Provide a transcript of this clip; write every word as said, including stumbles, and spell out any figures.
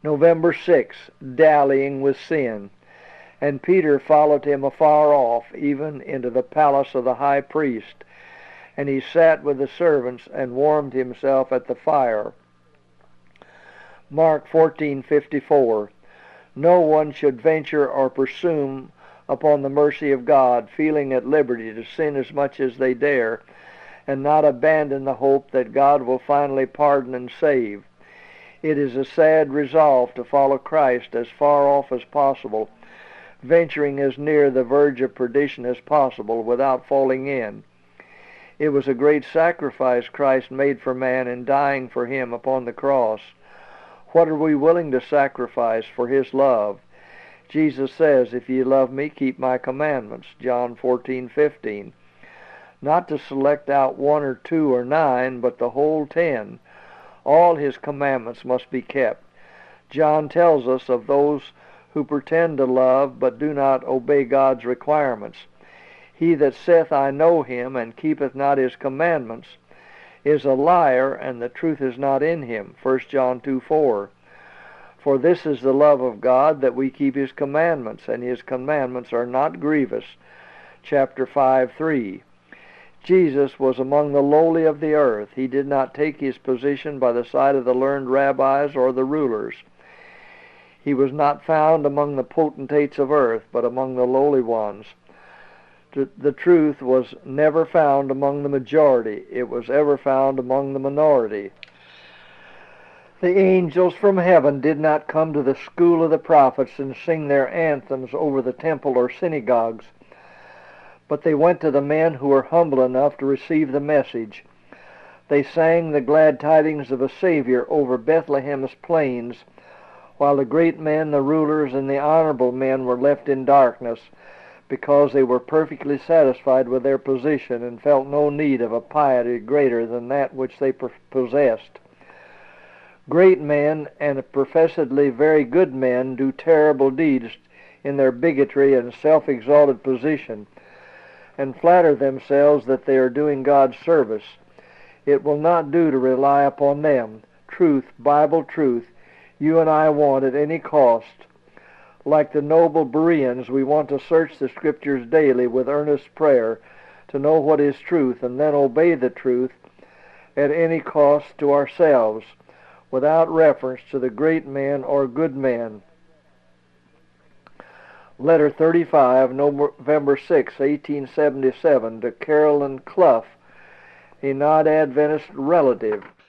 November sixth, dallying with sin. And Peter followed him afar off, even into the palace of the high priest. And he sat with the servants and warmed himself at the fire. Mark fourteen fifty-four. No one should venture or presume upon the mercy of God, feeling at liberty to sin as much as they dare, and not abandon the hope that God will finally pardon and save. It is a sad resolve to follow Christ as far off as possible, venturing as near the verge of perdition as possible without falling in. It was a great sacrifice Christ made for man in dying for him upon the cross. What are we willing to sacrifice for his love? Jesus says, "If ye love me, keep my commandments," John fourteen fifteen. Not to select out one or two or nine, but the whole ten. All his commandments must be kept. John tells us of those who pretend to love, but do not obey God's requirements. He that saith, I know him, and keepeth not his commandments, is a liar, and the truth is not in him. First John two four. For this is the love of God, that we keep his commandments, and his commandments are not grievous. Chapter five three. Jesus was among the lowly of the earth. He did not take his position by the side of the learned rabbis or the rulers. He was not found among the potentates of earth, but among the lowly ones. The truth was never found among the majority. It was ever found among the minority. The angels from heaven did not come to the school of the prophets and sing their anthems over the temple or synagogues, but they went to the men who were humble enough to receive the message. They sang the glad tidings of a Savior over Bethlehem's plains, while the great men, the rulers, and the honorable men were left in darkness, because they were perfectly satisfied with their position and felt no need of a piety greater than that which they possessed. Great men and professedly very good men do terrible deeds in their bigotry and self-exalted position, and flatter themselves that they are doing God's service. It will not do to rely upon them. Truth, Bible truth, you and I want at any cost. Like the noble Bereans, we want to search the Scriptures daily with earnest prayer to know what is truth, and then obey the truth at any cost to ourselves, without reference to the great men or good men. Letter thirty-five, November sixth, eighteen seventy-seven, to Carolyn Clough, a non-Adventist relative.